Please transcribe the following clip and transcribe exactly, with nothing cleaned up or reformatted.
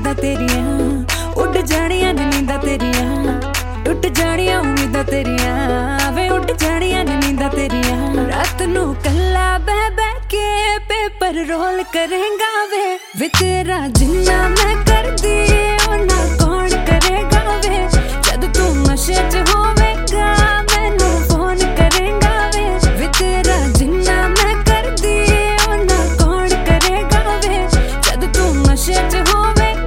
उम्मीदां तेरियां, उड़ जानियां ने नींदां तेरियां, टुट जानियां उम्मीदां तेरियां, वे उड़ जानियां ने नींदां तेरियां। रात नू कल्ला बह बह के पेपर रोल करेंगा वे, वे तेरा जिन्ना मैं कर दी